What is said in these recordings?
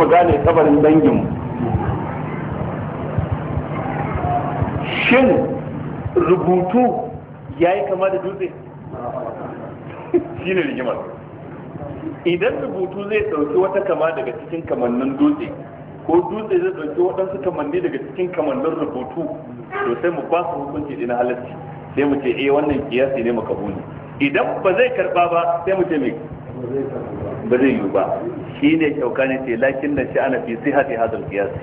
mu gane kabarin danginmu. Shin rubutu ya yi kama da dutse? Shi ne rigimar. Idan rubutu zai ɗauki wata kama daga cikin kamannin dutse, ko dutse zai ɗauki waɗansu kamanni daga cikin kamannin rubutu, to sai mu ba su hukunci ɗin halarci, sai mu ce wannan kiyasi ne makabuli. Idan ba zai karɓa ba sai mu ce me ba zai yi ba. Shi ne kyauka ne ce lakin na shi ana fi sihati hadal kiyasi.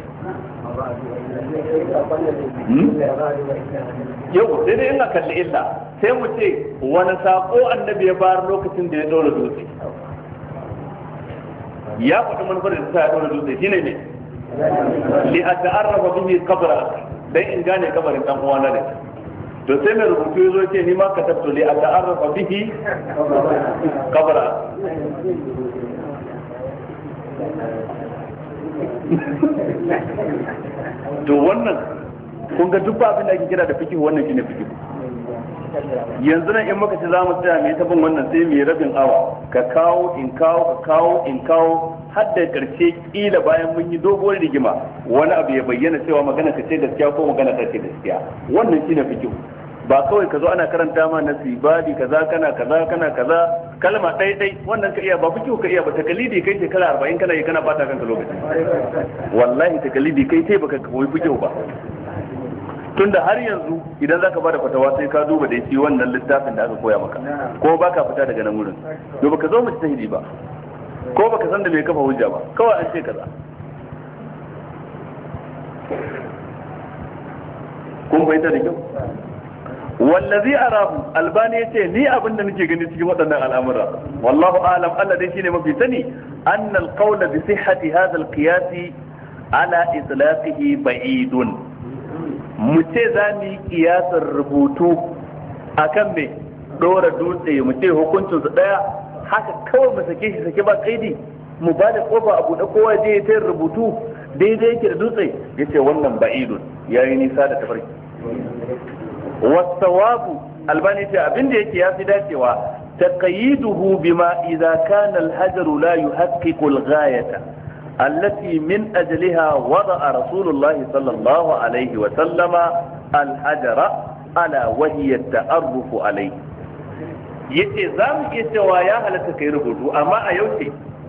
Yau sai dai ina kalli illa, sai mu ce wani sako annabi ya bayar lokacin da ya ɗaura dutse. Ya faɗi manufar da ta ya ɗaura dutse shine ne li a ta'arrafa bihi qabra, dan in gane kabarin dan uwana da shi. To sai mai rubutu ya zo ce ni ma katabtu li a ta'arrafa bihi qabra. To wannan kun ga duk abin da ake kira da fikihu, wannan shine fikihu. Yanzu nan in muka ci za mu tsaya mai tabin wannan sai mai rabin awa, ka kawo in kawo, ka kawo in kawo, har da karshe kila bayan mun yi doguwar rigima wani abu ya bayyana cewa magana ka ce gaskiya ko magana ta ce gaskiya. Wannan shine fikihu. Ba kawai ka zo ana karanta ma nasibadi kaza kana kaza kalma ɗai wannan ka iya, ba fikihu ka iya ba. Takalidi kai shekara 40 kana yi kana bata kanka lokaci. Wallahi takalidi kai sai baka koyi fikihu ba. Tunda har yanzu idan zaka bada fatawa sai ka duba da shi wannan littafin da aka koya maka, ko baka fita daga nan wurin. To baka zo mujtahidi ba, ko baka san da me kafa hujja ba, kawai an ce kaza. Kun bayyana da kyau? Wallazi arahu, Albani yace ni abin da nake gani cikin waɗannan al'amura, wallahu a'lam, Allah dai shine mafi sani, anna al-qawla bi sihhati hadha al-qiyas ala itlaqihi ba'idun. Mu ce za mu yi kiyasar rubutu akan me dora dutse, mu ce hukuncin su daya haka kawai mu sake shi sake ba kaidi, mu ba da kofa a buɗe kowa je ya rubutu daidai yake da dutse, yace wannan ba'idun, yayi nisa da tafarki. wasawabu, Albani ce abin da yake yafi dacewa taqayiduhu bima idza kana al-hajaru la yuhaqqiqu al-ghayata التي من أجلها وضع رسول الله صلى الله عليه وسلم الحجر على وهي التعرف عليه. yace za mu iya cewa ya halatta kai rubutu, amma a yau ce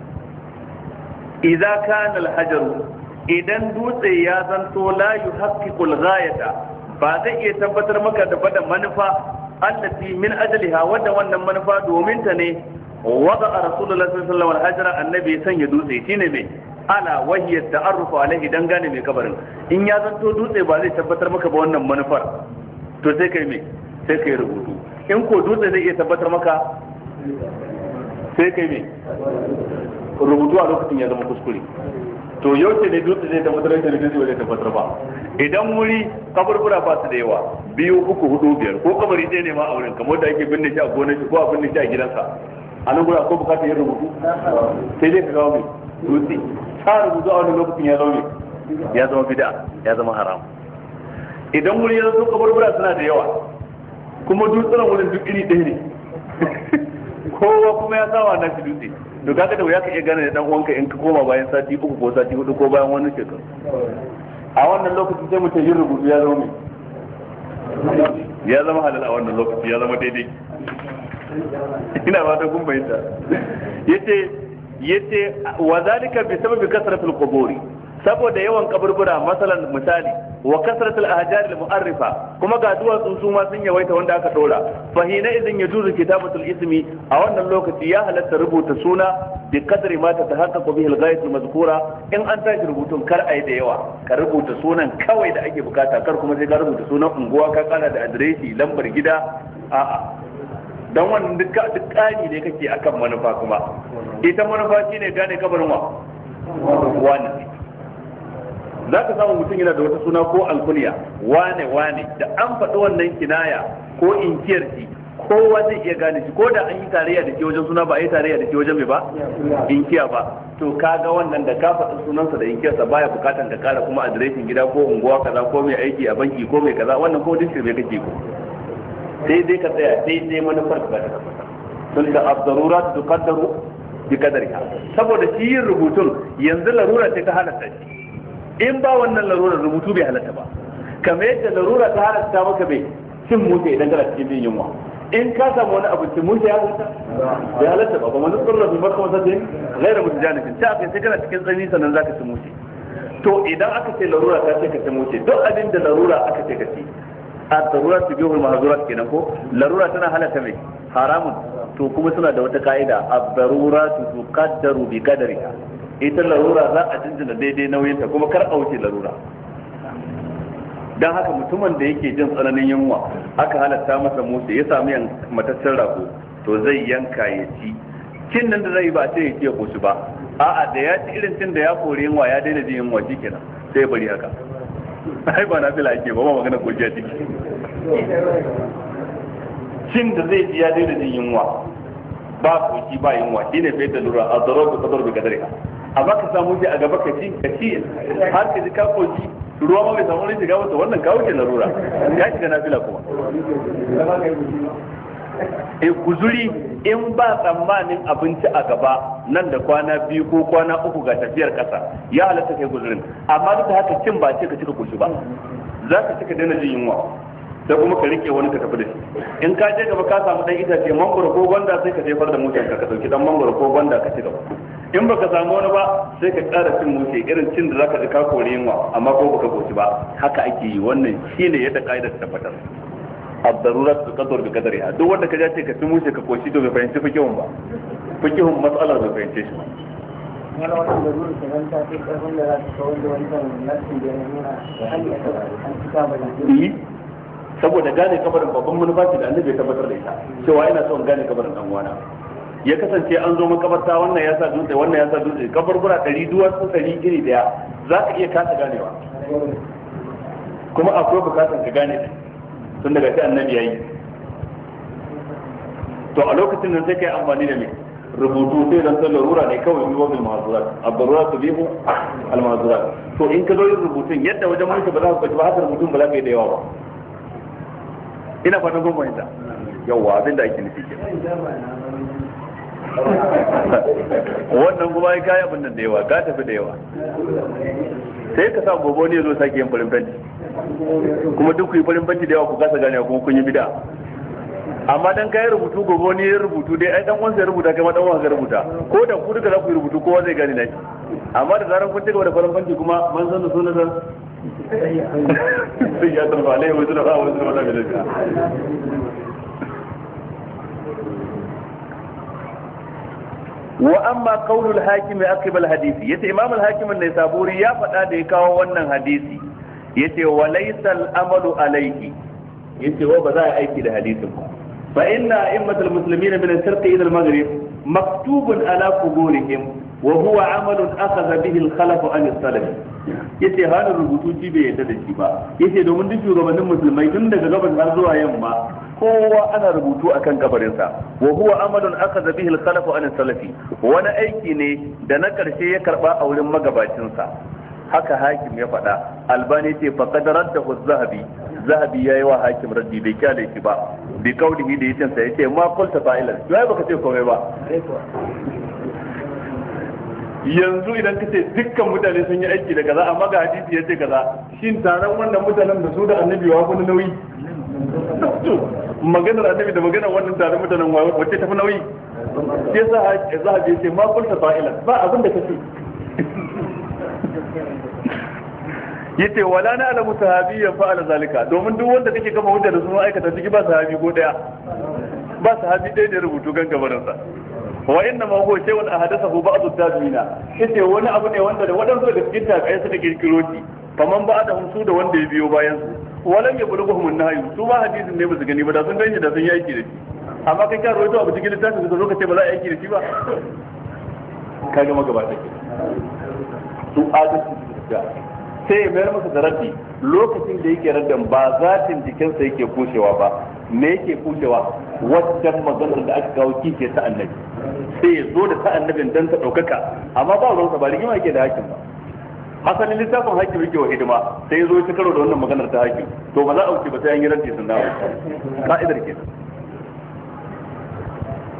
idza kana al-hajaru, idan dutse ya zanto la yuhaqqiqul ghayata, ba zai iya tabbatar maka da bada manufa allati min ajliha, wadda wannan manufa domin ta ne wada rasulullahi sallallahu alaihi wasallam annabi ya sanya dutse shine me ala wahiyat ta'arrufu alaihi, dan gane mai kabarin. In ya zanto dutse ba zai tabbatar maka ba wannan manufar, to sai kai me sai kai rubutu. In ko dutse zai iya tabbatar maka, sai kai me rubutu a lokacin ya zama kuskure. To yau ce ne dutse zai tabbatar da dutse ba zai tabbatar ba. Idan wuri kaburbura ba su da yawa, 2, 3, 4, 5, ko kabari ɗaya ne ma a wurin, kamar da ake binne shi a gonar shi ko a binne shi a gidansa, a nan gura ko bukatar yin rubutu sai dai ka gawo mai dutse. Ta rubutu a wani lokacin ya zama bid'a, ya zama haram. Idan wuri ya zo kaburbura suna da yawa, kuma dutsunan wurin duk iri ɗaya ne, kowa kuma ya sawa na shi dutse, to kaga da wuya ka iya gane da dan uwanka in ka koma bayan sati 3 ko sati 4 ko bayan wani shekaru. A wannan lokacin sai mutum yin rubutu ya zama ya zama halal, a wannan lokaci ya zama daidai. Ina ba ta kun bayyana. Yace wa zalika bi sababi kasratul quburi, saboda yawan kaburbura, masalan misali wa kasratul ahjar al mu'arrifa, kuma ga duwatsu su ma sun yawaita wanda aka dora. Fa hina idan yajuzu kitabatul ismi, a wannan lokaci ya halatta rubuta suna bi qadri ma tatahaqqaqu bihi al ghayat al mazkura. In an tashi rubutun kar ayi da yawa, ka rubuta sunan kawai da ake bukata, kar kuma sai ka rubuta sunan unguwa ka kana da adireshi, lambar gida, a'a. Dan wannan duk ƙari ne kake akan manufa. Kuma ita manufa shine gane kabarin wani. Za ka samu mutum yana da wata suna ko alkuliya wane da an faɗi wannan kinaya ko inkiyar shi, kowa zai iya gane shi, ko da an yi tarayya da ke wajen suna ba a yi tarayya da ke wajen mai ba inkiya ba. To kaga wannan da ka faɗi sunansa da inkiyarsa baya bukatan ka kara kuma adireshin gida ko unguwa kaza ko mai aiki a banki ko mai kaza, wannan ko duk shirme kake ko. Sai dai ka tsaya daidai manufar da ta tabbata. Tun da abdarurat tuqaddaru bi qadariha, saboda shi yin rubutun yanzu larura ce ta halatta shi. In ba wannan larurar rubutu bai halatta ba, kamar yadda larura ta halatta maka bai cin mushe idan kana cikin jin yunwa. In ka samu wani abu cin mushe ya halatta bai halatta ba, kuma nusar da zubar kuma sai gaira mutajanifin ta kai sai kana cikin tsani sannan zaka ci mushe. To idan aka ce larura ta ce ka ci mushe, duk abin da larura aka ce ka ci, a darura su bihul mahzurat kenan ko larura tana halatta mai haramun. To kuma suna da wata ka'ida, ad-daruratu tuqaddaru bi qadariha. Ita larura za a jinjina daidai nauyinta kuma kar a wuce larura. Dan haka mutumin da yake jin tsananin yunwa aka halatta masa mushe ya samu mataccen rago, to zai yanka ya ci. Cin nan da zai ba sai ya ce ko shi ba, a'a da ya ci irin cin da ya kore yunwa ya daina jin yunwa shikenan sai ya bari haka. Ai ba na fila ake ba magana ko jiya ciki. Cin da zai ji ya daina jin yunwa ba koki ba yunwa shine fa da lura a zarar da kadar bi kadariha. Amma ka samu shi a gaba ka ci har ka ji ka koki ruwa ma bai samu rin shiga wata wannan kawo ke larura ya shiga na fila kuma. Guzuri in ba tsammanin abinci a gaba nan da kwana 2 ko kwana 3 ga tafiyar kasa ya halatta kai guzurin, amma duk da haka cin ba ce ka cika koshi ba, za ka cika daina jin yunwa sai kuma ka rike wani ka tafi da shi. In ka je gaba ka samu dan itace mangoro ko gwanda sai ka jefar da mutan ka dauki dan mangoro ko gwanda ka ci gaba. In baka samu wani ba sai ka ƙara cin mushe irin cin da zaka ji ka kore yunwa amma ko baka koshi ba. Haka ake yi, wannan shine yadda kaidar ta tabbatar. ad-darurat tuqaddaru bi qadariha. Duk wanda ka ce ka ci mushe ka koshi to bai fahimci fikihun ba, fikihun matsalar bai fahimce shi ba. Yana wannan larura kenan ta ce karfin da za ta kawo da wancan nasin da ya nuna da hali a an cika ba da saboda gane kabarin babban manufa ce da annabi ya tabbatar da ita cewa ina son gane kabarin dan uwana. Ya kasance an zo makabarta wannan ya sa dutse wannan ya sa dutse, kabarbura 100 duwatsu 100 iri daya, za ka iya kasa ganewa kuma akwai bukatar ka gane tun daga sai annabi yayi. To a lokacin nan sai kai amfani da me rubutu sai dan larura ne kawai yi wabil mahzurat ad-darurat tubihu al-mahzurat. To in ka zo yin rubutun yadda wajen mulki ba za ka ba haka rubutun ba za ka yi da yawa ba. Ina fatan kun fahimta yawa abinda ake nufi ke wannan kuma ai kai abin nan da yawa ka tafi da yawa sai ka sa gobe ne zo sake yin farin fanti kuma duk ku yi farin fanti da yawa ku kasa gane kuma kun yi bid'a. Amma dan kai rubutu gobe ne ya rubutu dai ai dan wansa ya rubuta kai ma dan wansa rubuta ko da ku duka za ku yi rubutu kowa zai gane nashi. Amma da zaran kun ci gaba da farin fanti kuma man san da sunan sai ya tarba alai wa zura wa zura da bid'a. Wa amma qaulul hakim aqib al hadisi, yace imam al hakim an-Naisaburi ya faɗa da ya kawo wannan hadisi yace wa laysa al amalu alayhi, yace wa ba za a aiki da hadisin ba. Fa inna a'immatul muslimin min al-sharq ila al-maghrib maktubun ala quburihim wa huwa amalun akhadha bihi al-khalaf an as-salaf. Yace halin rubutu shi bai yadda da shi ba, yace domin duk shugabannin musulmai tun daga gabas har zuwa yamma kowa ana rubutu akan kabarinsa. Wa huwa amalun akhadha bihi al-khalaf an as-salaf, wani aiki ne da na karshe ya karba a wurin magabacinsa. Haka hakim ya faɗa. Albani ce fa qadarat da zahabi yayi wa hakim raddi bai kyale shi ba bi kaulihi da yace sai yace ma qulta fa'ilan yayi baka ce komai ba. Yanzu idan kace dukkan mutane sun yi aiki da kaza amma ga hadisi yace kaza, shin taron wannan mutanen da su da annabi wa kun nauyi? Maganar annabi da maganar wannan taron mutanen wacce tafi nauyi? Sai sa zahabi yace ma qulta fa'ilan ba abin da kace. Yace wala na alamu sahabiyyan fa'ala zalika, domin duk wanda kake kafa hujja da sun aikata ciki ba sahabi ko daya, ba sahabi ɗaya da rubutu kan gabarin sa. Wa inna ma huwa shay'un ahadathahu ba'd at-tabi'ina, yace wani abu ne wanda da wadansu da cikin tabi'ai suka kirkiro shi, faman ba'dahum su da wanda ya biyo bayan su walam yablughuhum an-nahyu, su ma hadisin ne ba su gani ba da sun gani da sun yi aiki da shi. Amma kai ka rawaito abu cikin littafin da zo ka ce ba za a aiki da shi ba, kaga magabata ke su adalci da sai ya mayar masa da raddi lokacin da yake raddan ba zatin jikinsa yake kushewa ba, me yake kushewa wajen maganar da aka kawo kike ta annabi, sai ya zo da ta annabin dan ta daukaka, amma ba ruwansa ba rigima yake da hakim ba. Asalin littafin hakim yake wa hidima sai ya zo ya karo da wannan maganar ta hakim, to ba za a wuce ba sai an yi raddi sun dawo ka'idar kenan.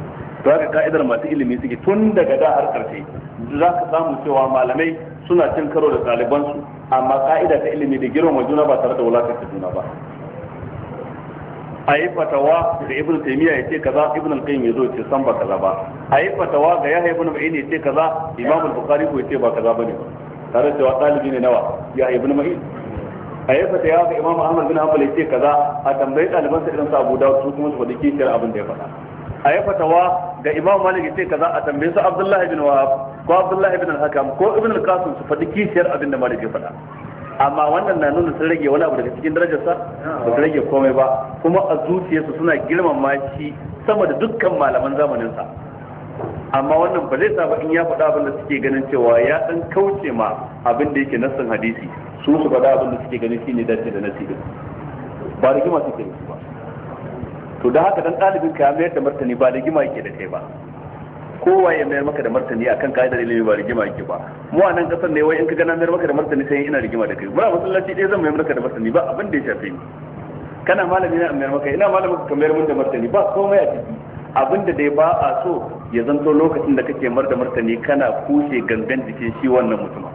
to haka ka'idar masu ilimi suke tun daga da har karshe za ka samu cewa malamai suna cin karo da ɗalibansu amma ka'ida ta ilimi da girma juna ba tare da wulakanta juna ba. a yi fatawa da ibn taymiya ya ce kaza ibn al-qayyim ya zo ce san ba kaza ba, a yi fatawa ga yahya ibn ma'in ya ce kaza imam al-bukhari ko ya ce ba kaza bane ba, tare da cewa ɗalibi ne nawa ya ibn ma'in. a yi fatawa ga imam ahmad bin hanbal ya ce kaza, a tambayi ɗalibansa irin su abu dawud su kuma su faɗi kishiyar abin da ya faɗa. a yi fatawa ga imam malik ya ce kaza, a tambayi su abdullahi bin wahab ko abdullahi bin al-hakam ko ibn al-qasim su faɗi kishiyar abin da malik ya faɗa. amma wannan na nuna sun rage wani abu daga cikin darajarsa ba su rage komai ba, kuma a zuciyarsu suna girmama shi sama da dukkan malaman zamaninsa. amma wannan ba zai sa ba in ya faɗa abin da suke ganin cewa ya ɗan kauce ma abin da yake nassin hadisi, su faɗa abin da suke ganin shine dace da nasi din, ba da gima suke da su ba. to da haka dan ɗalibin ka ya mayar da martani ba da gima yake da kai ba, kowa ya mayar maka da martani akan ka'idar ilimi ba rigima yake ba. mu a nan kasar ne wai in ka gana mayar maka da martani sai ina rigima da kai, muna masallaci ɗaya zan mayar maka da martani ba abin da ya shafe ni, kana malami na mayar maka, ina malamin ka mayar mun da martani ba komai a ciki. abin da dai ba a so ya zanto lokacin da kake mar da martani kana kushe gangan jikin shi wannan mutum,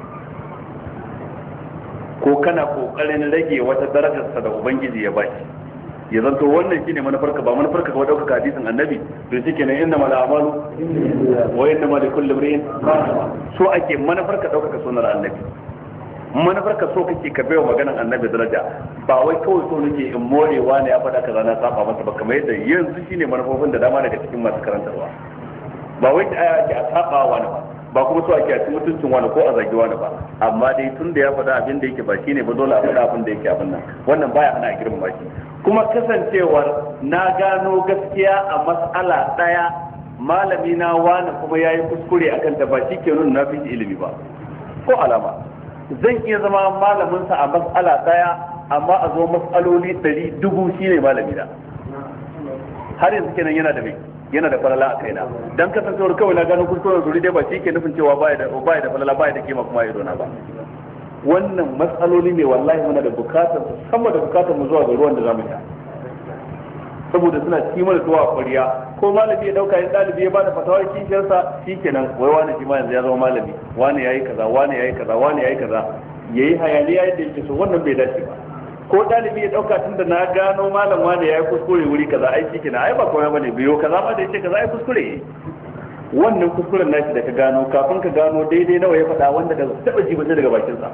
ko kana kokarin rage wata darajarsa da ubangiji ya baki, ya zanto wannan shine manufarka, ba manufarka kawai ɗaukaka hadisin annabi to shi kenan inna mal a'malu wa inna ma likulli imrin so ake manufarka ɗaukaka sunan annabi, manufarka so kake ka baiwa maganan annabi daraja, ba wai kawai so nake in morewa ne ya faɗa kaza na saba masa ba, kamar yadda yanzu shine manufofin da dama daga cikin masu karantarwa. ba wai ake a saba wani ba kuma so ake a cikin mutuncin wani ko a zagi wani ba, amma dai tun da ya faɗa abin da yake ba shine ba dole a faɗa abin da yake abin nan, wannan baya ana girmama shi. kuma kasancewar na gano gaskiya a mas'ala daya malami na wani kuma yayi kuskure akan ta ba shi ke nuna na fi ilimi ba ko alama. zan iya zama malamin sa a mas'ala daya amma a zo mas'aloli 100,000 shine malami da har yanzu kenan yana da falala a kaina, dan kasancewar kawai na gano kuskuren zuri dai ba shi ke nufin cewa baya da falala baya da kima kuma ya zo na ba. wannan matsaloli ne wallahi muna da bukatar sama da bukatar mu zuwa ga ruwan da zamu sha, saboda suna kimar zuwa ƙwariya. ko malami ya dauka yin dalibi ya bada fatawar kishiyarsa shikenan wai wani shi ma yanzu ya zama malami, wani yayi kaza wani yayi kaza wani yayi kaza, yayi hayaniya yadda yake so, wannan bai dace ba. ko dalibi ya dauka tunda na gano malam wani yayi kuskure wuri kaza ai shikenan ai ba komai bane biyo kaza ma da yake kaza ai kuskure. wannan kuskuren nashi da ka gano kafin ka gano daidai nawa ya faɗa wanda da taɓa ji bace daga bakinsa,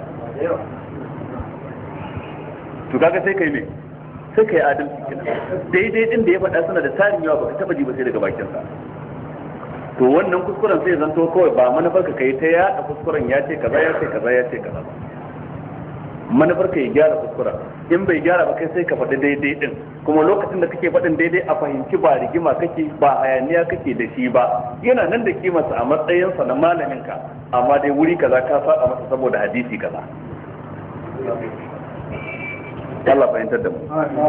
to kaga sai kai me sai kai adalci kenan, daidai din da ya faɗa suna da tarin yawa baka taɓa ji bace daga bakinsa. to wannan kuskuren sai zanto kawai ba manufar ka kai ta yaɗa kuskuren ya ce kaza ya ce kaza ya ce kaza, manufar ka ya gyara kuskuren, in bai gyara ba kai sai ka faɗi daidai din, kuma lokacin da kake faɗin daidai a fahimci ba rigima kake ba hayaniya kake da shi ba, yana nan da kimarsa a matsayinsa na malamin ka, amma dai wuri kaza ka faɗa masa saboda hadisi kaza. Allah fahimtar da mu.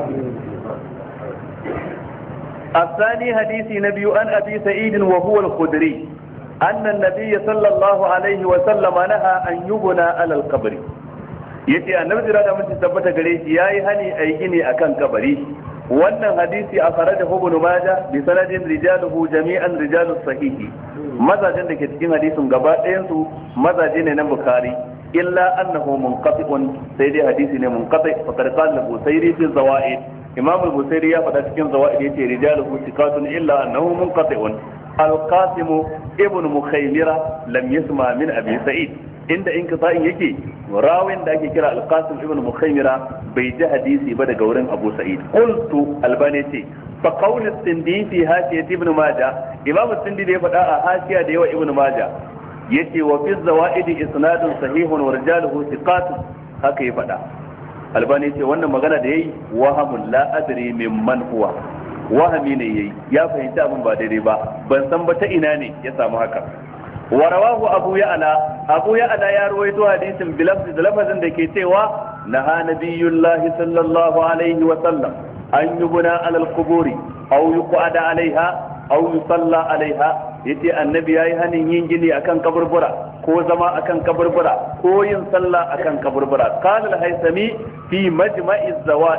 الثاني حديث نبي عن أبي سعيد وهو الخدري أن النبي صلى الله عليه وسلم نهى أن يبنى على القبر. yace annabi da mun tabbata gare shi yayi hani ayi gini akan kabari. wannan hadisi a fara da ibn majah bi sanadin rijaluhu jami'an rijalus sahihi, mazajin da ke cikin hadisin gaba ɗayan su mazaje ne na bukhari, illa annahu munqati'un, sai dai hadisi ne munqati. fa qad qala al-busairi fi zawaid, imam al-busairi ya faɗa cikin zawaid yace rijaluhu thiqatun illa annahu munqati'un. al-qasim ibn mukhaymira lam yasma min abi sa'id, inda inqita'in yake rawin da ake kira al-qasim ibn mukhaymira bai ji hadisi ba daga wurin abu sa'id. qultu albani ce fa qawl as-sindi fi hasiyat ibn majah, imam as-sindi da ya faɗa a hasiya da yawa ibn majah yace wa fi zawaid isnadun sahihun wa rijaluhu thiqatun, haka ya faɗa. albani ce wannan magana da yayi wahamun la adri mimman huwa, wahami ne yayi, ya fahimta abin ba daidai ba, ban san ba ta ina ne ya samu haka. ورواه أبو يعلى يا رويت حديث بلفظ دكي سوى نهى نبي الله صلى الله عليه وسلم أن يبنى على القبور أو يقعد عليها أو يصلى عليها. yace annabi yayi hanin yin gini akan kaburbura ko zama akan kaburbura ko yin sallah akan kaburbura. qala al-haythami fi majma'i az-zawaid,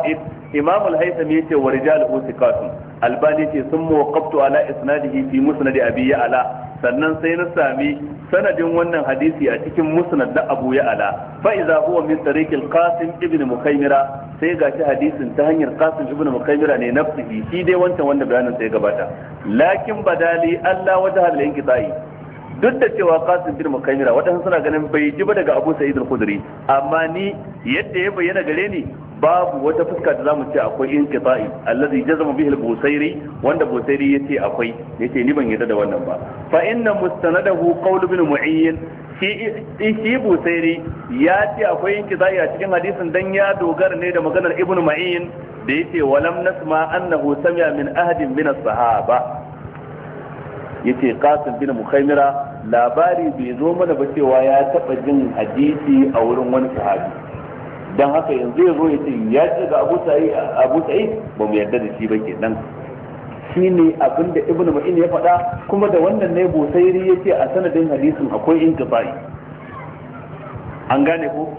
imam al-haythami yace wa rijaluhu thiqatun albani yace summa waqaftu ala isnadihi fi musnad abi ya'la sannan sai na sami sanadin wannan hadisi a cikin musnad da abu ya'la fa idza huwa min tariq al-qasim ibn mukaymira sai gashi hadisin ta hanyar qasim ibn mukaymira ne nafsihi shi dai wancan wanda bayanin sai gabata lakin badali Allah wajha al-inqita'i duk da cewa qasim bin mukaymira wadannan suna ganin bai ji ba daga abu sa'id al-khudri amma ni yadda ya bayyana gare ni babu wata fuska da zamu ce akwai inqita'i allazi jazama bihi al-busairi wanda busairi yace akwai yace ni ban yarda da wannan ba fa inna mustanadahu qawl ibn mu'ayyin shi busairi ya ce akwai inqita'i a cikin hadisin dan ya dogara ne da maganar ibn mu'ayyin da yace walam nasma annahu sami'a min ahadin min as-sahaba yace qasim bin mukaymira labari bai zo mana ba cewa ya taba jin hadisi a wurin wani sahabi dan haka yanzu ya zo ya ce ya ce ga Abu Sa'id ba mu yarda da shi ba kenan shine abinda Ibn Ma'in ya faɗa kuma da wannan ne Busairi yace a sanadin hadisin akwai inqita'i an gane ko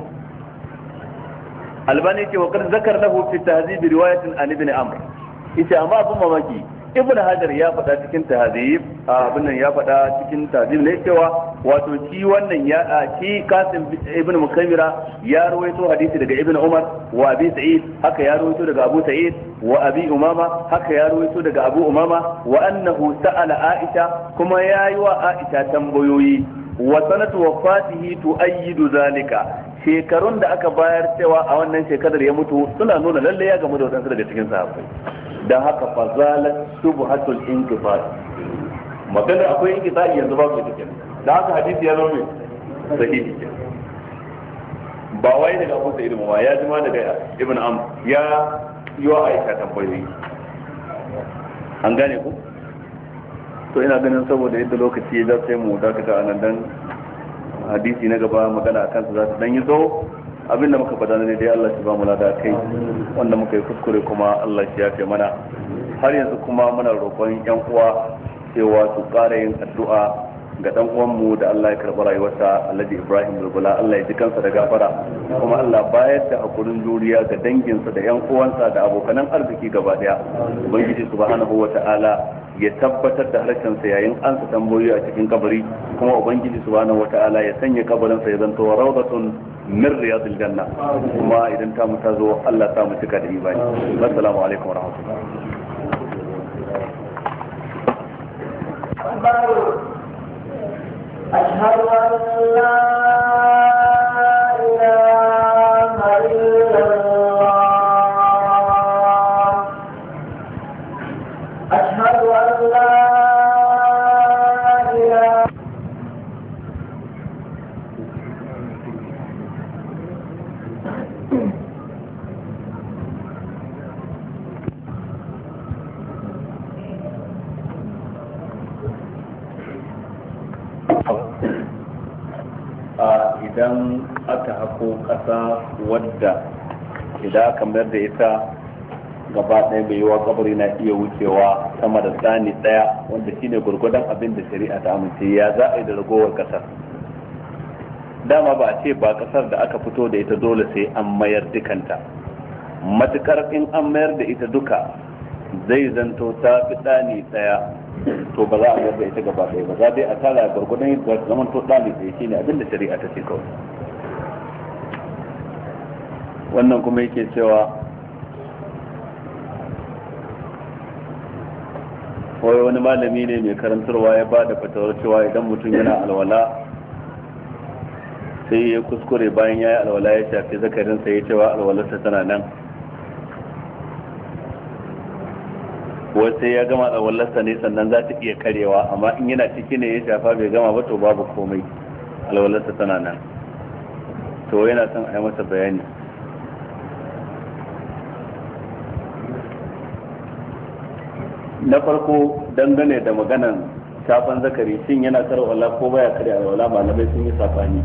Albani yake wa kad zakar lahu fi tahzib riwayatin an ibn Amr yace amma abin mamaki Ibn Hajar ya faɗa cikin tahzib abin nan ya faɗa cikin tahzib ne cewa wato shi wannan ya shi Qasim ibn Mukaymira ya rawaito hadisi daga Ibn Umar wa Abi Sa'id haka ya rawaito daga Abu Sa'id wa Abi Umama haka ya rawaito daga Abu Umama wa annahu sa'ala Aisha kuma yayi wa Aisha tambayoyi wa sanatu wafatihi tu'ayyidu zalika shekarun da aka bayar cewa a wannan shekarar ya mutu suna nuna lalle ya gamu da wadansu daga cikin sahabbai dan haka fazalat subhatul inqifat magana akwai inqifai yanzu babu ita kenan dan haka hadisi ya zo mai sahihi ba wai daga Abu Sa'id ba ya jima daga Ibn Amr ya yi wa Aisha tambayoyi an gane ku to ina ganin saboda yadda lokaci ya sai mu dakata a nan dan hadisi na gaba magana akan su za ta dan yi tsawo abinda muka faɗa ne dai Allah shi ba mu lada kai wanda muka yi kuskure kuma Allah shi ya kai mana har yanzu kuma muna roƙon yan uwa cewa su ƙara yin addu'a ga dan uwan mu da Allah ya karɓi rayuwarsa Alhaji Ibrahim Bulbula Allah ya ji kansa da gafara kuma Allah bayar da hakurin juriya ga danginsa da yan uwansa da abokanan arziki gaba daya ubangiji subhanahu wata'ala ya tabbatar da harshensa yayin ansa tambayoyi a cikin kabari kuma ubangiji subhanahu wata'ala ya sanya kabarinsa ya zanto rawdatun min riyadil janna kuma idan ta mu ta zo Allah ta mu cika da imani assalamu alaikum warahmatullahi أشهد أن لا إله إلا الله أشهد أن لا إله idan aka hako ƙasa wadda idan aka mayar da ita gaba ɗaya mai yiwa kabari na iya wucewa sama da tsani ɗaya wanda shine gurgudan abin da shari'a ta amince ya za a yi da ragowar ƙasar dama ba a ce ba ƙasar da aka fito da ita dole sai an mayar dukanta matukar in an mayar da ita duka zai zanto ta fi ɗani ɗaya to ba za a mayar da ita gaba ɗaya ba za dai a tara gurgudan yadda zaman to ɗani ɗaya shine abin da shari'a ta ce kawai wannan kuma yake cewa wai wani malami ne mai karantarwa ya ba da fatawar cewa idan mutum yana alwala sai ya kuskure bayan ya yi alwala ya shafi zakarinsa ya cewa alwalarsa tana nan wai sai ya gama alwalarsa ne sannan za ta iya karewa amma in yana ciki ne ya shafa bai gama ba to babu komai alwalarsa tana nan to yana son a yi masa bayani na farko dangane da maganan shafan zakari shin yana kar wala ko baya kare alwala malamai sun yi safani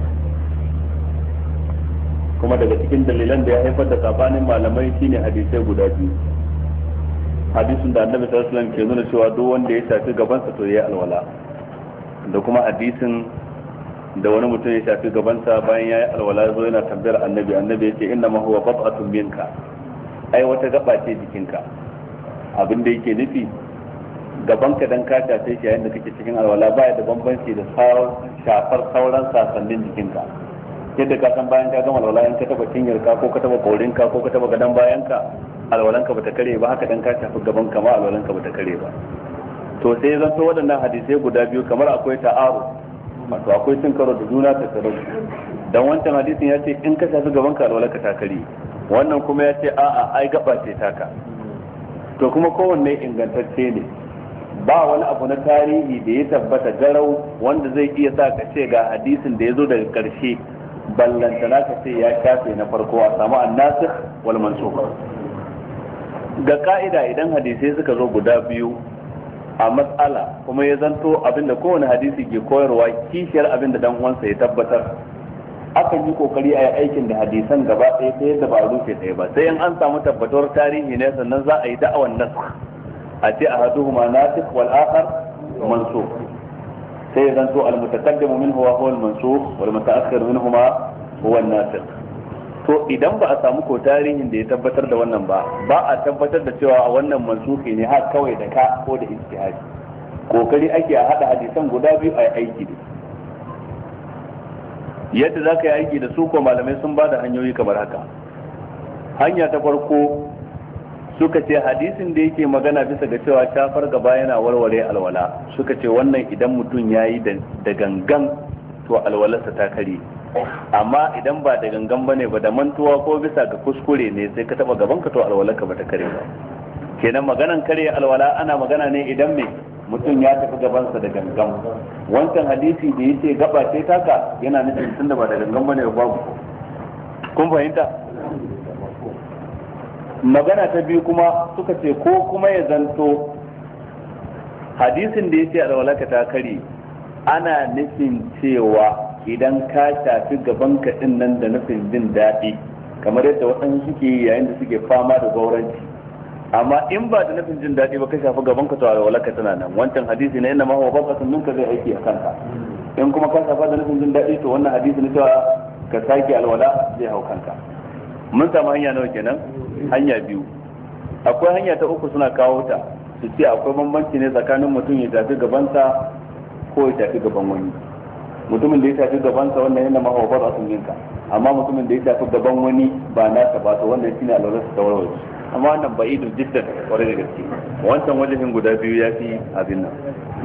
kuma daga cikin dalilan da ya haifar da safanin malamai shine hadisai guda biyu hadisin da annabi sallallahu alaihi wasallam ke nuna cewa duk wanda ya shafi gabansa to yayi alwala da kuma hadisin da wani mutum ya shafi gabansa bayan yayi alwala zo yana tambayar annabi ya ce inna ma huwa bat'atun minka ai wata gaba ce jikinka. Abin da yake nufi gabanka dan ka shafe shi yayin da kake cikin alwala baya da bambanci da shafar sauran sasannin jikinka. Yadda ka san bayan ka gama alwala in ka taba cinyarka ko ka taba kaurinka ko ka taba gadan bayanka alwalanka bata kare ba, haka dan ka shafi gabanka ma alwalanka bata kare ba. To sai zan to waɗannan hadisai guda biyu kamar akwai ta'aru, wato akwai cin karo da juna ta tsaro. Dan wancan hadisin ya ce in ka shafi gabanka alwalanka ta kare, wannan kuma ya ce a'a ai gaba ce taka. To kuma kowanne ingantacce ne, ba wani abu na tarihi da ya tabbata garau wanda zai iya sa ka ce ga hadisin da ya zo daga karshe ballantana ka ce ya shafe na farko, a samu annasikh wal mansukh. Ga ka'ida idan hadisai suka zo guda biyu a matsala kuma ya zanto abinda kowane hadisi ke koyarwa kishiyar abinda dan uwansa ya tabbatar, akan yi kokari a yi aikin da hadisan gaba ɗaya ta yadda ba a rufe ɗaya ba, sai in an samu tabbatuwar tarihi ne sannan za a yi da'awan nasakh, a ce ahaduhuma nasikh wal akhar mansukh. sai zanto al mutaqaddim minhu wa huwa al mansukh wal mutaakhir minhuma huwa an nasikh. To idan ba a samu ko tarihin da ya tabbatar da wannan ba a tabbatar da cewa wannan mansukhi ne har kawai da ka ko da ijtihadi. Kokari ake a hada hadisan guda biyu a yi aiki da yadda za ka yi aiki da su ko malamai sun ba da hanyoyi kamar haka. Hanya ta farko suka ce hadisin da yake magana bisa ga cewa shafar gaba yana warware alwala, suka ce wannan idan mutum ya yi da gangan to alwalarsa ta kare, amma idan ba da gangan ba ne ba da mantuwa ko bisa ga kuskure ne sai ka taba gaban ka to alwalarka ba ta kare ba. Kenan maganan kare alwala ana magana ne idan me mutum ya tafi gabansa da gangan. Wancan hadisi da yace gaba ce taka yana nufin tunda ba da gangan bane babu. Kun fahimta? Magana ta biyu kuma suka ce ko kuma ya zanto hadisin da yace alwalaka ta kare ana nufin cewa idan ka shafi gabanka din nan da nufin jin daɗi kamar yadda waɗansu suke yayin da suke fama da gauranci, amma in ba da nufin jin daɗi ba ka shafi gaban ka to alwalaka tana nan. Wancan hadisi ne inna ma huwa faqatun minka zai aiki a kanka. In kuma ka shafa da nufin jin daɗi to wannan hadisi ne cewa ka sake alwala zai hau kanka. Mun samu hanya nawa kenan? Hanya biyu. Akwai hanya ta uku suna kawo ta su ce akwai bambanci ne tsakanin mutum ya shafi gabansa ko ya shafi gaban wani. Mutumin da ya shafi gabansa wannan yana ma huwa faqatun minka, amma mutumin da ya shafi gaban wani ba nasa ba to wannan shine alwalarsa ta warware. Amma wannan ba'idun jiddan kwarai da gaske, wancan wajen guda biyu ya fi abin nan.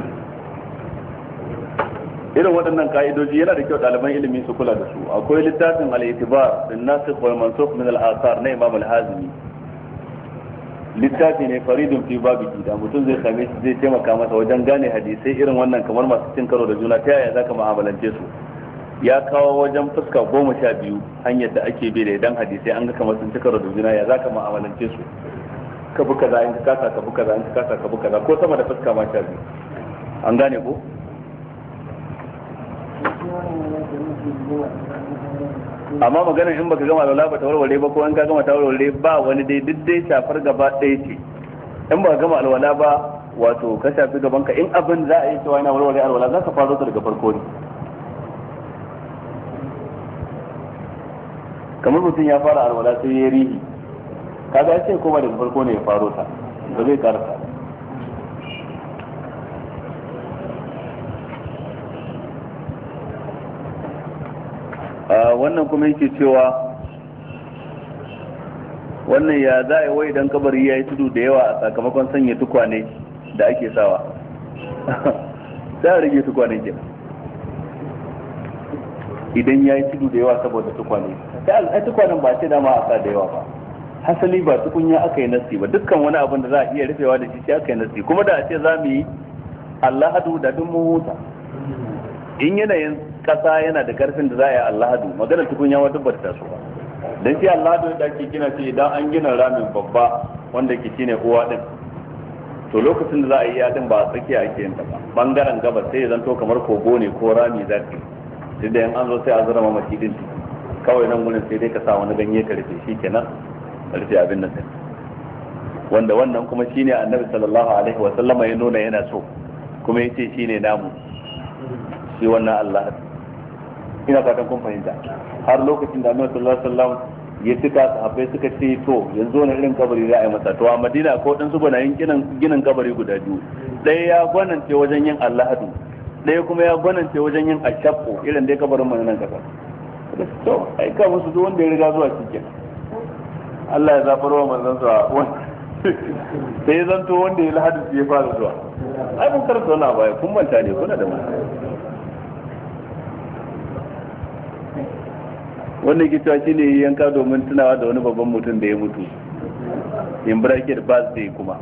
Irin waɗannan ka'idoji yana da kyau ɗaliban ilimi su kula da su. Akwai littafin al-itibar bin nasikh wal mansukh min al-athar na Imam al-Hazimi. Littafi ne faridun fi babihi, da mutum zai same shi zai taimaka masa wajen gane hadisai irin wannan kamar masu cin karo da juna ta yaya zaka mu'amalance su. Ya kawo wajen fuska 12 hanyar da ake bi da idan hadisai an ga kamar sun cika da juna ya zaka mu'amalance su. Ka bi kaza in ka kasa, ka bi kaza in ka kasa, ka bi kaza, ko sama da fuska ma 12. An gane ko? Amma maganar in baka gama alwala ba ta warware ba ko in ka gama ta warware ba wani dai duk dai shafar gaba ɗaya ce. In baka gama alwala ba wato ka shafi gaban ka, in abin za a yi cewa yana warware alwala za ka faro ta daga farko ne. Kamar mutum ya fara alwala sai ya rihi, kaga ya ce koma daga farko ne ya faro ta, ba zai karasa. Wannan kuma yake cewa wannan ya za a yi wai idan kabari ya yi tudu da yawa a sakamakon sanya tukwane da ake sawa sai a rage tukwane ke idan ya yi tudu da yawa saboda tukwane. Sai tukwanen ba ce dama a sa da yawa ba, hasali ba tukunya aka yi nasi ba, dukkan wani abin da za a iya rufewa da shi sai aka yi nasi. Kuma da a ce za mu yi allahadu da dun mu huta, in yanayin kasa yana da karfin da za a yi allahadu maganar tukunya wata ba ta taso ba. Dan shi allahadu da ake gina shi idan an gina ramin babba wanda ke shine uwa din, to lokacin da za a yi yadin ba a tsakiya ake yin ta ba, bangaren gabas sai ya zanto kamar kogo ne ko rami zaki, sai da yan an zo sai a zura mamaci din kawai nan gurin sai dai ka sa wani ganye ka rufe shi kenan, rufe abin nan sai wanda wannan kuma shine annabi sallallahu alaihi wa sallama ya nuna yana so kuma yace shine namu shi wannan Allah. Ina fatan kun fahimta. Har lokacin da annabi sallallahu alaihi wasallam ya cika sahabbai suka ce to yanzu wani irin kabari za a yi masa to a Madina ko dan su bana yin ginin kabari guda biyu, ɗaya ya gwanance wajen yin allahadu, ɗaya kuma ya gwanance wajen yin ashaqqu irin dai kabarin mu nan kasa. To ai ka musu duk wanda ya riga zuwa cikin Allah ya zafar wa manzon sa sai ya zanto wanda ya lahadu ya fara zuwa. Ai mun karanta wannan baya kun manta ne kuna da mu wannan gita shi ne yanka domin tunawa da wani babban mutum da ya mutu in bracket birthday kuma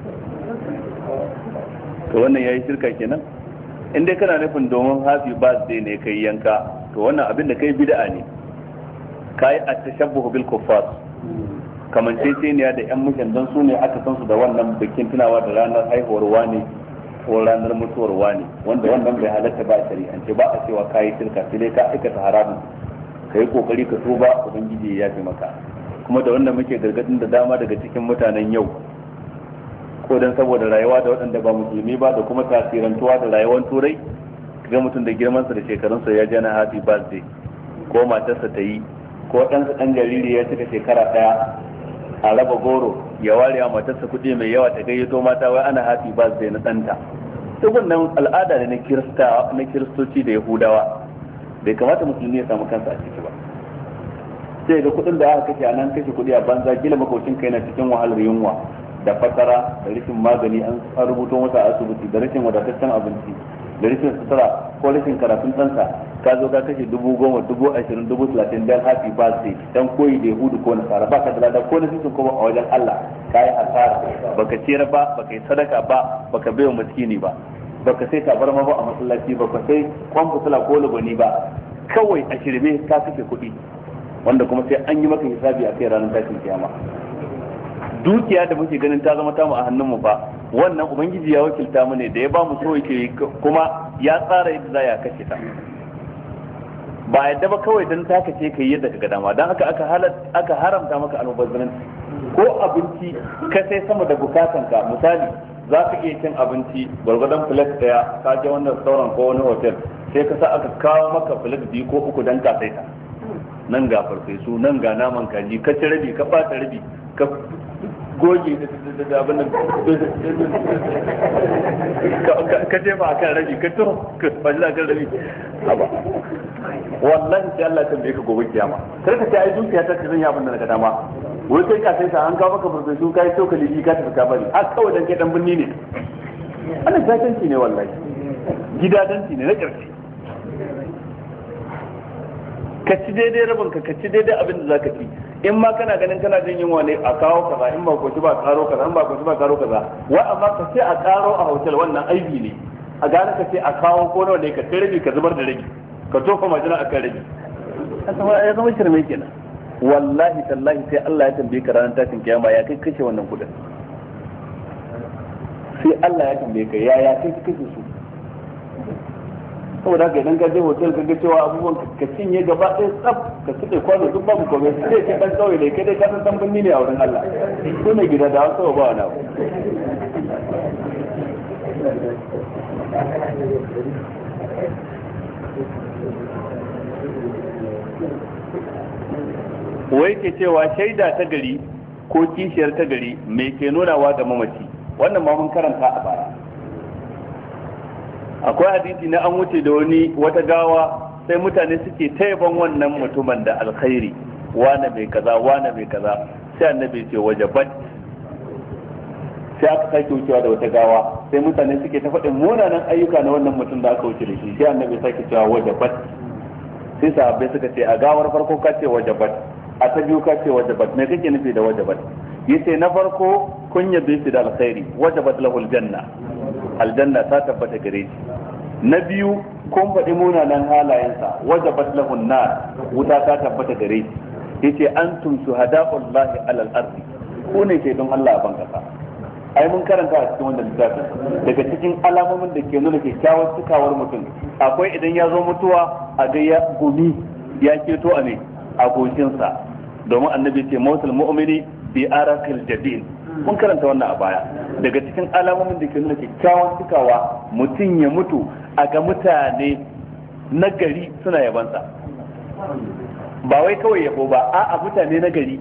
to wannan yayi shirka kenan in dai kana nufin domin happy birthday ne kai yanka to wannan abin da kai bid'a ne kai at-tashabbuh bil kuffar kaman sai ne da yan mushin dan su ne aka san su da wannan bikin tunawa da ranar haihuwar wani ko ranar mutuwar wani wanda wannan bai halatta ba shari'ance ba a cewa kai shirka sai dai ka aikata haramun ka yi kokari ka tuba ubangiji ya yafe maka. Kuma da wannan muke gargadin da dama daga cikin mutanen yau ko dan saboda rayuwa da waɗanda ba musulmi ba da kuma tasirantuwa da rayuwar turai ga mutum da girmansa da shekarunsa ya jana happy birthday ko matarsa ta yi ko ɗansa ɗan jariri ya cika shekara ɗaya a raba goro ya ware wa matarsa kuɗi mai yawa ta gayyato mata wai ana happy birthday na ɗanta. Duk wannan al'ada ne na kiristoci da yahudawa, bai kamata musulmi ya samu kansa a ciki ba. Sai ga kudin da aka kashe a nan kashe kudi a banza, gila makocin kai na cikin wahalar yunwa da fatara da rashin magani an rubuto masa a asibiti da rashin wadataccen abinci da rashin sutura ko rashin karatun ɗansa, ka zo ka kashe 10,000, 20,000, 30,000 dan happy birthday dan koyi da yahudu ko nasara, ba ka da lada ko nasisin kuma a wajen Allah ka yi asara, baka ciyar ba, baka yi sadaka ba, baka bai wa miskini ba, baka sai tabarma ba a masallaci, baka sai kwan fitila ko lubani ba, kawai a shirme ka kake kuɗi wanda kuma sai an yi maka hisabi a kai ranar tashin kiyama. Dukiya da muke ganin ta zama tamu a hannun mu ba, wannan ubangiji ya wakilta mu ne da ya ba mu so yake kuma ya tsara yadda za ya kashe ta. Ba yadda ba kawai dan ta kace kai yadda kaga dama, dan haka aka haramta maka almubazzaranci. Ko abinci ka sai sama da bukatanka, misali za ka iya cin abinci gwargwadon filet daya ka je wannan sauran ko wani hotel sai ka sa aka kawo maka filet 2 ko 3 dan ka saita, nan ga farfesu nan ga naman kaji, ka ci rabi ka bata rabi ka goge da abin nan ka jefa akan rabi ka to ka fajila akan rabi haba wallahi sai Allah ya tambaye ka gobe kiyama. Kar ka ce ai dukiya ta zan yi abin da ka dama, wai sai ka sai ta an kawo maka farfesu kai cokali bi ka tafi ka bari har kawai dan kai dan binni ne. Wannan gatanci ne wallahi, gidadanci ne na ƙarshe. Ka ci daidai rabin ka ci daidai abin da zaka ci, in ma kana ganin kana jin yunwa ne a kawo kaza, in ba ko ci ba karo kaza, in ba ko ci ba karo kaza, wa amma ka ce a karo a hotel wannan aibi ne. A gane ka ce a kawo ko nawa ne ka ci rabi ka zubar da rabi ka tofa majina akan rabi, ya zama shirme kenan. Wallahi tallahi sai Allah ya tambaye ka ranar tashin kiyama ya kai kashe wannan kudin, sai Allah ya tambaye ka ya kai kashe su. Saboda haka idan ka je hotel ka ga cewa abubuwan ka cinye gaba ɗaya tsaf ka suke kwano duk babu komai, sai ke dan kawai ne kai dai ka san tambunni ne a wurin Allah, ko ne gida da hausa ba wani abu. Wai ke cewa shaida ta gari ko kishiyar ta gari me ke nunawa ga mamaci, wannan ma mun karanta a baya. Akwai hadisi na an wuce da wata gawa sai mutane suke taiban wannan mutumin da alkhairi, wane mai kaza wane mai kaza, sai annabi ce wajabat. Sai aka sake wucewa da wata gawa sai mutane suke ta faɗin munanan ayyuka na wannan mutum da aka wuce da shi, sai annabi sake cewa wajabat. Sai sahabbai suka ce a gawar farko ka ce wajabat, a ta biyu ka ce wajabat, me kake nufi da wajabat? Yace na farko kun yabe shi da alkhairi, wajabat lahul janna, aljanna ta tabbata gare shi. Na biyu kun faɗi munanan halayensa, wajabat lahun nar, wuta ta tabbata gare shi. Yace antum shuhada'ullahi alal ardi, ku ne ke don Allah a ban kasa. Ai mun karanta a cikin wannan littafin daga cikin alamomin da ke nuna kyakkyawar cikawar mutum akwai idan ya zo mutuwa a ga ya gumi ya keto a ne a goshinsa, domin annabi ce mautul mu'mini bi arakil jadid. Mun karanta wannan a baya. Daga cikin alamomin da ke nuna kyakkyawan cikawa mutum ya mutu a ga mutane na gari suna yabansa. ba wai kawai yabo ba a'a mutane na gari,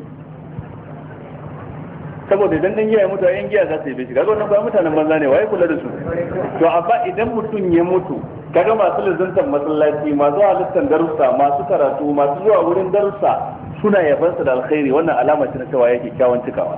saboda idan dan giya ya mutu yan giya za su yi shi kaga wannan ba mutanen banza ne waye kula da su. To amma idan mutum ya mutu kaga masu lizantar masallaci, masu halittar darussa, masu karatu, masu zuwa wurin darussa suna yabansa da alkhairi, wannan alama ce na cewa yake kyawun cikawa.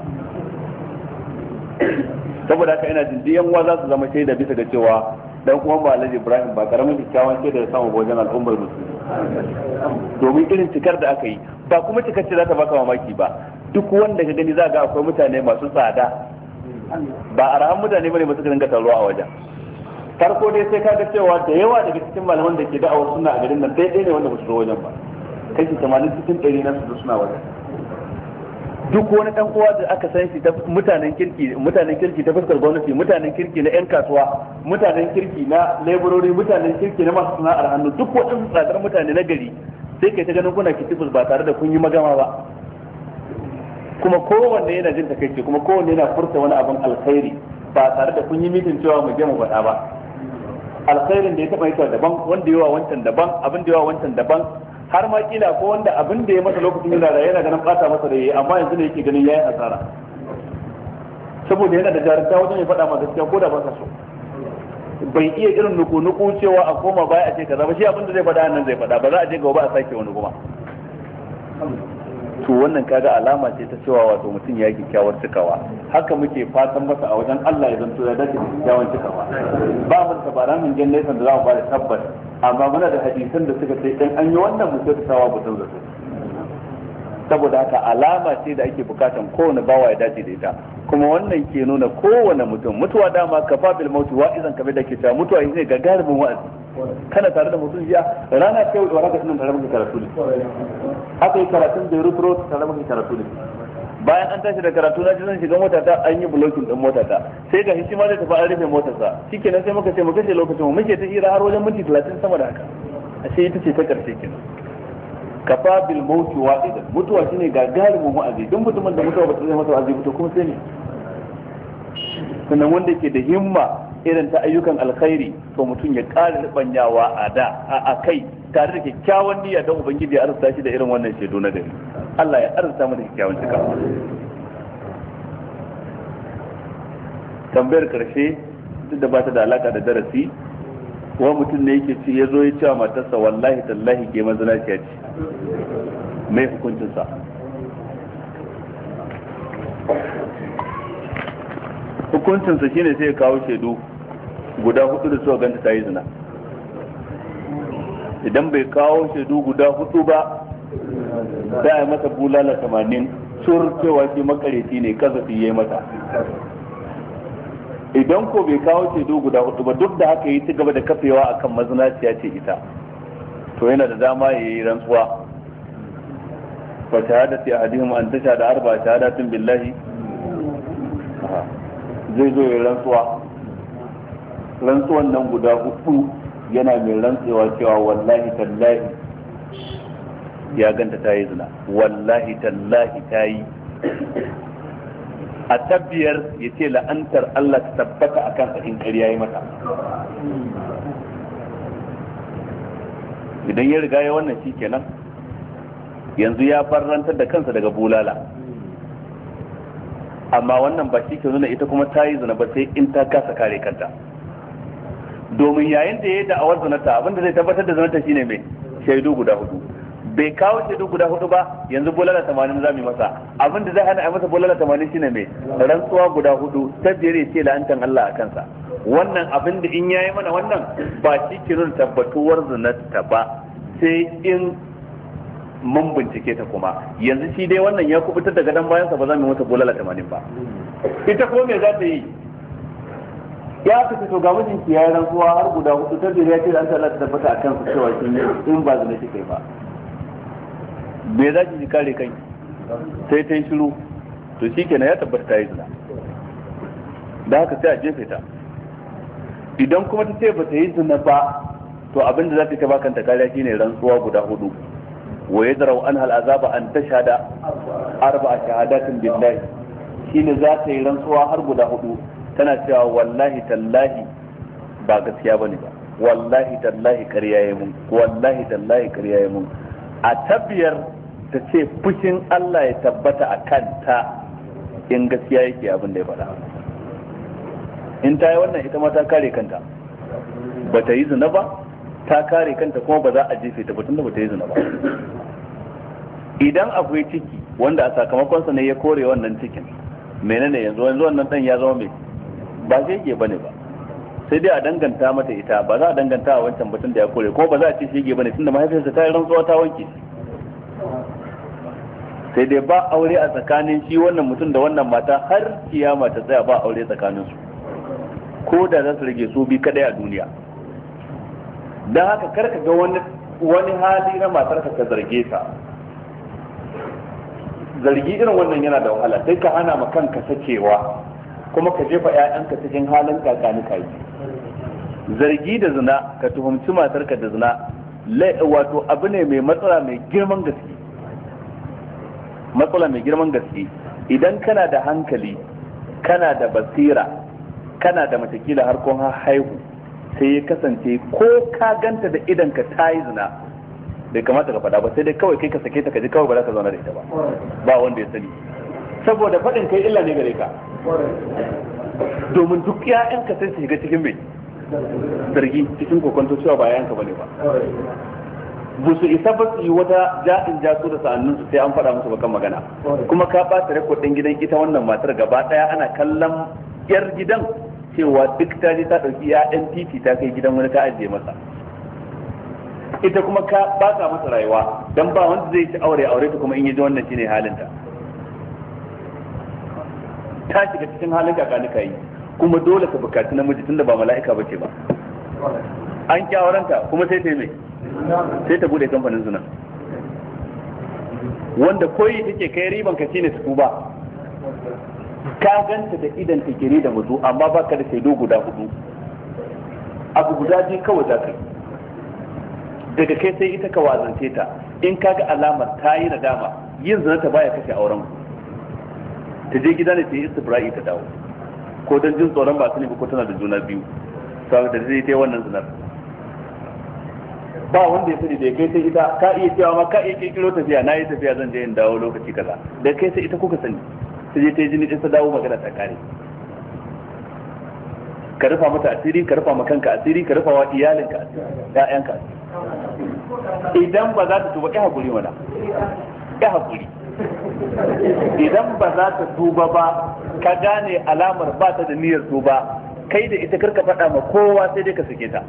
Saboda haka ina jin yan uwa za su zama shaida bisa ga cewa dan uwan ba Alhaji Ibrahim ba karamin kyakkyawan shaida da samu wajen al'ummar musulmi, domin irin cikar da aka yi ba kuma cikar ce za ta baka mamaki ba. Duk wanda ka gani za ga akwai mutane masu tsada, ba arahan mutane bane masu dinga taruwa a wajen. Farko dai sai kaga cewa da yawa daga cikin malaman da ke da'awar suna a garin nan daidai ne wanda ba su zo wajen ba, kashi 80 cikin 100 na su suna wajen. Duk wani dan uwa da aka san shi ta mutanen kirki ta fuskar gwamnati, mutanen kirki na yan kasuwa, mutanen kirki na laborori, mutanen kirki na masu sana'ar hannu, duk waɗansu tsadar mutane na gari sai kai ta ganin kuna kitifus ba tare da kun yi magama ba. Kuma kowanne yana jin takaici, kuma kowanne yana furta wani abin alkhairi ba tare da kun yi mitin cewa mu je mu faɗa ba. Alkhairin da ya taɓa yi daban, wanda yawa wancan daban, abin da yawa wancan daban, har ma kila ko wanda abin da ya masa lokacin yana da yana ganin fata masa da yayi, amma yanzu ne yake ganin yayi hasara saboda yana da jarumta wajen ya faɗa ma gaskiya ko da ba ka so. Bai iya irin nuku cewa a koma baya a ce kaza ba, shi abin da zai faɗa nan zai faɗa, ba za a je gaba a sake wani kuma. To wannan kaga alama ce ta cewa wato mutum ya yi kyakkyawar cikawa. Haka muke fatan masa a wajen Allah ya zanto ya dace da kyakkyawar cikawa. Ba mu tabara min gan nesa da za mu ba da tabbas, amma muna da hadisan da suka ce dan an yi wannan mu kyautatawa mutum zato. Saboda haka alama ce da ake bukatan kowane bawa ya dace da ita, kuma wannan ke nuna kowane mutum mutuwa dama kafa bil mauti wa'izan kamar da ke cewa mutuwa ne gagarumin wa'azi. Kana tare da mutum jiya rana ta yau da haka sunan tare maka karatu ne, haka yi karatun da rutro tare maka karatu ne. Bayan an tashi da karatu na ji zan shiga mota ta, an yi blocking din mota ta, sai ga shi ma zai tafi an rufe motar sa, shikenan sai muka ce mu kashe lokacin mu, muke ta hira har wajen minti 30 sama da haka. Ashe ita ce ta karshe kenan. Kafa bil mauti wa'idan, mutuwa shine gagarumin wa'azi. Duk mutumin da mutuwa ba ta zai masa wa'azi to kuma sai ne. Sannan wanda ke da himma irin ta ayyukan alkhairi, to mutum ya ƙara ribanyawa a kai tare da kyakkyawan niyya don ubangiji ya arzuta shi da irin wannan shaidu na gari. Allah ya arzuta mu da kyakkyawan cikawa. Tambayar karshe duk da ba ta da alaka da darasi, wa mutum ne yake ci ya zo ya cewa matarsa wallahi tallahi ke mazinaciya ce, mai hukuncinsa? Hukuncinsa shine sai ya kawo shaidu guda 4 da suka ganta ta yi zina. Idan bai kawo shaidu guda 4 ba sai a yi masa bulala 80 sur cewa shi makareci ne, kazafi ya yi mata. Idan ko bai kawo shaidu guda 4 ba, duk da haka yi ci gaba da kafewa akan mazinaciya ce ita, to yana da dama ya yi rantsuwa. fa shahadati ahadihim an tashhada 4 shahadatin billahi, zai zo ya rantsuwan nan guda 4 yana mai rantsewa cewa wallahi tallahi ya ganta ta yi zina, wallahi tallahi ta yi. A tabbiyar ya ce la'antar Allah ta tabbata a kansa in ƙarya yi mata. Idan ya riga ya wannan shi kenan, yanzu ya farrantar da kansa daga bulala. Amma wannan ba shi ke nuna ita kuma ta yi zina ba sai in ta kasa kare kanta. Domin yayin da ya yi da'awar zinata, abinda zai tabbatar da zinata shine mai shaidu guda 4. Bai kawo shaidu guda 4 ba, yanzu bulala 80 za mu yi masa. Abinda zai hana a masa bulala 80 shine mai rantsuwa guda 4, tabbiyar ya ce la'antan Allah a kansa. Wannan abin da in yayi mana wannan ba shi ke nuna tabbatuwar zinata ba, sai in mun bincike ta kuma. Yanzu shi dai wannan ya kubutar da gadon bayansa, ba za mu yi masa bulala 80 ba. Ita ko me za ta yi? Ya fita to ga mijinki ya yi rantsuwa har guda 4, tabbiyar ya ce la'antan Allah ta tabbata a kansa cewa in ba zina kike ba. Me za ki kare kai? Sai ta yi shiru, to shi kenan ya tabbata ta yi zina, da haka sai a jefe ta. Idan kuma ta ce ba ta yi zina ba, to abin da za ta ba kanta kariya shine rantsuwa guda 4. Wa yadra'u anha al'azaba an tashhada 4 shahadatin billahi, shine za ta yi rantsuwa har guda 4 tana cewa wallahi tallahi ba gaskiya bane ba, wallahi tallahi ƙarya yayi mun, wallahi tallahi ƙarya yayi mun. a tabbiyar ta ce fushin Allah ya tabbata a kanta in gaskiya yake abin da ya faɗa. In ta yi wannan ita ma ta kare kanta, ba ta yi zina ba, ta kare kanta kuma ba za a jefe ta batun da ba ta yi zina ba. Idan akwai ciki wanda a sakamakonsa ne ya kore wannan cikin, menene yanzu wannan dan ya zama mai ba shege bane ba, sai dai a danganta mata ita, ba za a danganta a wancan batun da ya kore, kuma ba za a ce shege bane tunda mahaifiyarsa ta yi rantsuwa ta wanke, sai dai ba aure a tsakanin shi wannan mutum da wannan mata har kiyama ta tsaya, ba aure tsakanin su, ko da za su rage su bi kadai a duniya. Dan haka karka ga wani hali na matar ka zarge ta, zargi irin wannan yana da wahala, sai ka hana ma kanka sakewa kuma ka jefa ƴaƴanka cikin halin kakani kai. Zargi da zina, ka tuhumci matarka da zina, wato abu ne mai matsala mai girman gaske, matsala mai girman gaske. Idan kana da hankali, kana da basira, kana da matakila har kun haihu, sai ya kasance ko ka ganta da idan ka tayi zina, bai kamata ka faɗa ba, sai dai kawai kai ka sake ta, ka ji kawai ba za ka zauna da ita ba wanda ya sani, saboda faɗin kai illa ne gare ka, domin duk ƴaƴanka sai su shiga cikin mai zargi, cikin kokonto cewa ba ƴaƴanka bane ba. Ba su isa ba su yi wata ja'in jasu da sa'annin su sai an faɗa musu bakan magana, kuma ka ɓata rekod ɗin gidan ita wannan matar gaba ɗaya, ana kallon yar gidan cewa duk ta je ta ɗauki ƴaƴan titi ta kai gidan wani ta ajiye masa, ita kuma ka baka masa rayuwa, dan ba wanda zai ci aure ta kuma in yi wannan shine halinta, ta shiga cikin halin kakani kai, kuma dole ka bukaci namiji tunda ba mala'ika bace ba. An ki aurenta kuma sai ta yi mai, sai ta bude kamfanin zina, wanda koyi take kai riban ka shine su ba, ka ganta da idan ta kire da mutu, amma baka da shaidu guda hudu, abu guda biyu kawai za ka yi, daga kai sai ita ka wazance ta, in kaga alamar ta yi nadama, yin zina ta baya kashe auren, ta je gida ne ta yi istibra'i ta dawo, ko don jin tsoron ba su ne ko tana da juna biyu, saboda da zai ta yi wannan zinar. Ba wanda ya sani da kai sai ita, ka iya cewa ma ka iya kirkiro tafiya, na yi tafiya zan je in dawo lokaci kaza, da kai sai ita kuka sani, ta je ta yi jini ta dawo, magana ta kare. Ka rufa mata asiri, ka rufa ma kanka asiri, ka rufa wa iyalinka asiri, ƴaƴanka asiri. Idan ba za ta tuba, ya haƙuri mana, ya haƙuri. Idan ba za ta tuba ba, ka gane alamar ba ta da niyyar tuba, kai da ita karka faɗa ma kowa, sai dai ka sake ta.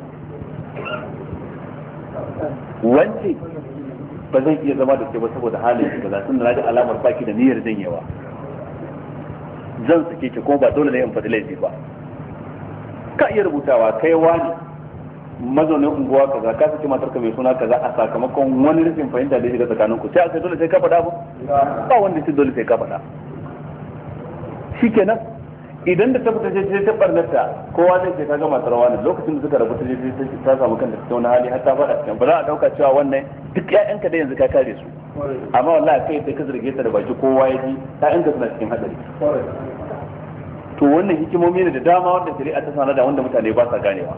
Wance ba zan iya zama da ke ba saboda halin ki, ba za tun da ga alamar baki da niyyar janyewa, zan sake ki, kuma ba dole ne in faɗi laifi ba. Ka iya rubutawa kai wani mazaunin unguwa kaza, ka saki matarka mai suna kaza a sakamakon wani rufin fahimta da ya shiga tsakanin ku, sai a kai dole sai ka faɗa ba wanda sai dole sai ka faɗa. Shikenan idan da ta fita sai ta barnata, kowa zai ce kaga matar wani, lokacin da suka rabu ta samu kanta cikin wani hali har ta faɗa cikin, ba za a dauka cewa wannan duk ƴaƴanka da yanzu ka kare su, amma wallahi kai sai ka zarge ta da baki, kowa ya ji ƴaƴanka suna cikin hadari. To wannan hikimomi ne da dama wanda shari'a ta sanar da wanda mutane ba sa ganewa.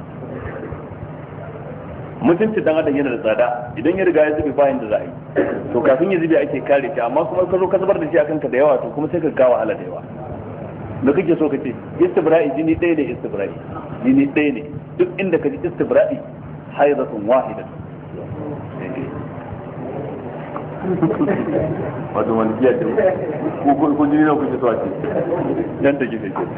Mutuncin dan adam yana da tsada, idan ya riga ya zube bayan da za a yi, to kafin ya zube ake kare shi, amma kuma ka zo ka zubar da shi a kanka da yawa, to kuma sai ka gawa wahala da yawa. Da kake so ka ce istibra'i jini ɗaya ne, istibra'i jini ɗaya ne, duk inda ka ji istibra'i haidatun wahidatun. Wato malikiya ce ko jini na kuke so a ce dan da gife ce.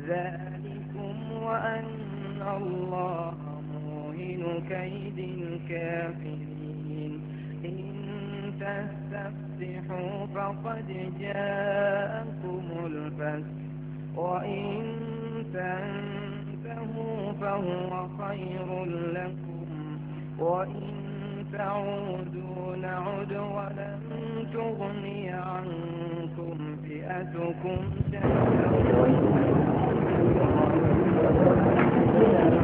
ذلكم وأن الله موهن كيد الكافرين إن تستفتحوا فقد جاءكم الفتح وإن تنتهوا فهو خير لكم وإن تعودوا نعد ولن تغني عنكم فئتكم شيئا